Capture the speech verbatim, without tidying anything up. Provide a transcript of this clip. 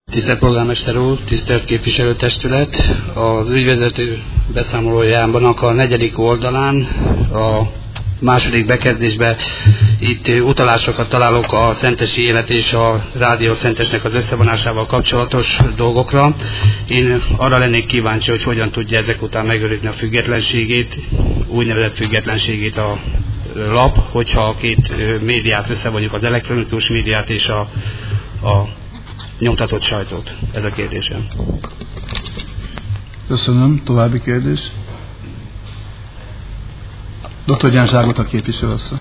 Tisztelt polgármester úr, tisztelt képviselőtestület! Az ügyvezető beszámolójában a negyedik oldalán a második bekezdésben itt utalásokat találok a szentesi élet és a Rádió Szentesnek az összevonásával kapcsolatos dolgokra. Én arra lennék kíváncsi, hogy hogyan tudja ezek után megőrizni a függetlenségét, úgynevezett függetlenségét a lap, hogyha a két médiát összevonjuk, az elektronikus médiát és a, a nyomtatott sajtót. Ez a kérdésem. Köszönöm. További kérdés? doktor Gyán Zságot a képviselő asszony.